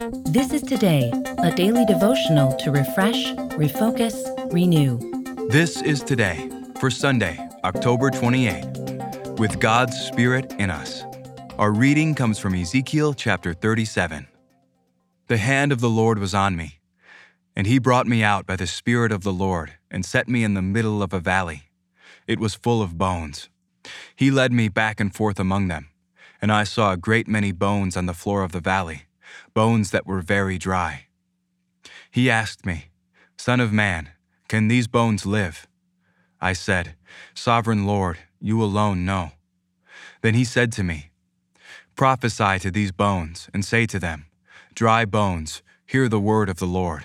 This is Today, a daily devotional to refresh, refocus, renew. This is Today for Sunday, October 28, with God's Spirit in us. Our reading comes from Ezekiel chapter 37. The hand of the Lord was on me, and he brought me out by the Spirit of the Lord and set me in the middle of a valley. It was full of bones. He led me back and forth among them, and I saw a great many bones on the floor of the valley, bones that were very dry. He asked me, "Son of man, can these bones live?" I said, "Sovereign Lord, you alone know." Then he said to me, "Prophesy to these bones and say to them, 'Dry bones, hear the word of the Lord.'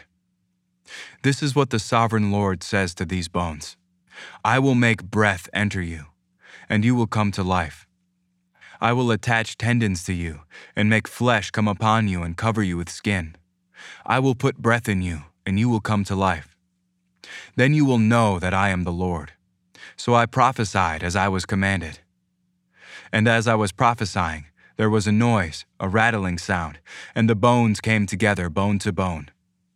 This is what the Sovereign Lord says to these bones. I will make breath enter you, and you will come to life. I will attach tendons to you and make flesh come upon you and cover you with skin. I will put breath in you, and you will come to life. Then you will know that I am the Lord." So I prophesied as I was commanded. And as I was prophesying, there was a noise, a rattling sound, and the bones came together bone to bone.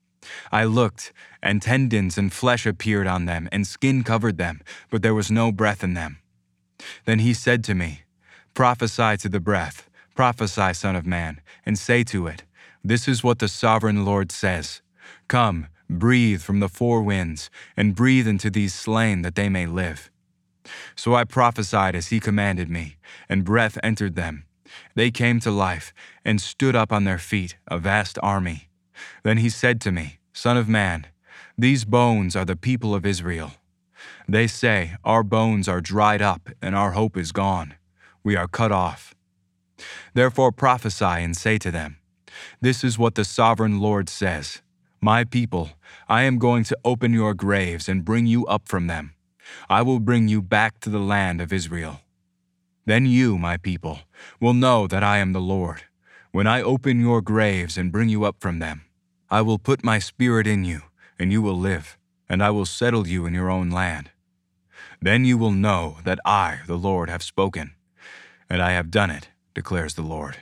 I looked, and tendons and flesh appeared on them, and skin covered them, but there was no breath in them. Then he said to me, "Prophesy to the breath, prophesy, Son of man, and say to it, 'This is what the Sovereign Lord says. Come, breathe from the four winds, and breathe into these slain that they may live.' So I prophesied as he commanded me, and breath entered them. They came to life, and stood up on their feet, a vast army. Then he said to me, 'Son of man, these bones are the people of Israel. They say, our bones are dried up, and our hope is gone. We are cut off. Therefore prophesy and say to them, 'This is what the Sovereign Lord says. My people, I am going to open your graves and bring you up from them. I will bring you back to the land of Israel. Then you, my people, will know that I am the Lord. When I open your graves and bring you up from them, I will put my Spirit in you, and you will live, and I will settle you in your own land. Then you will know that I, the Lord, have spoken, and I have done it, declares the Lord."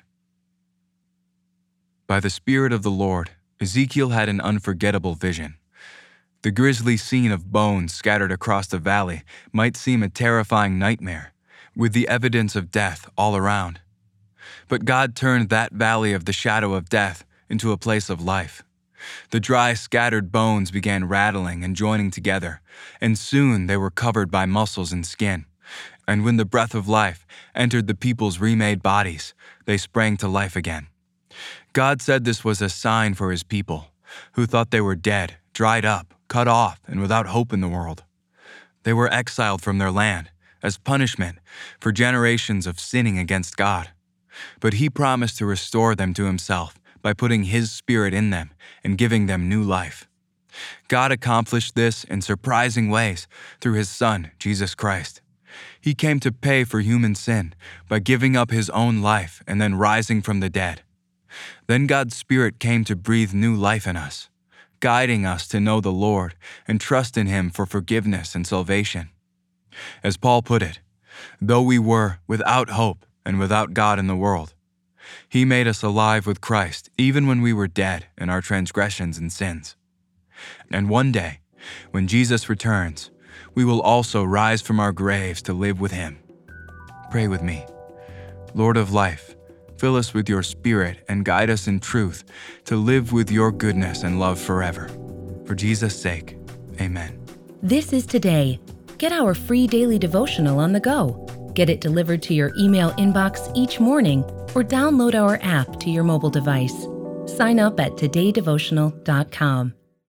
By the Spirit of the Lord, Ezekiel had an unforgettable vision. The grisly scene of bones scattered across the valley might seem a terrifying nightmare, with the evidence of death all around. But God turned that valley of the shadow of death into a place of life. The dry, scattered bones began rattling and joining together, and soon they were covered by muscles and skin. And when the breath of life entered the people's remade bodies, they sprang to life again. God said this was a sign for his people, who thought they were dead, dried up, cut off, and without hope in the world. They were exiled from their land as punishment for generations of sinning against God. But he promised to restore them to himself by putting his Spirit in them and giving them new life. God accomplished this in surprising ways through his Son, Jesus Christ. He came to pay for human sin by giving up his own life and then rising from the dead. Then God's Spirit came to breathe new life in us, guiding us to know the Lord and trust in him for forgiveness and salvation. As Paul put it, though we were without hope and without God in the world, he made us alive with Christ even when we were dead in our transgressions and sins. And one day, when Jesus returns, we will also rise from our graves to live with him. Pray with me. Lord of life, fill us with your Spirit and guide us in truth to live with your goodness and love forever. For Jesus' sake, amen. This is Today. Get our free daily devotional on the go. Get it delivered to your email inbox each morning or download our app to your mobile device. Sign up at todaydevotional.com.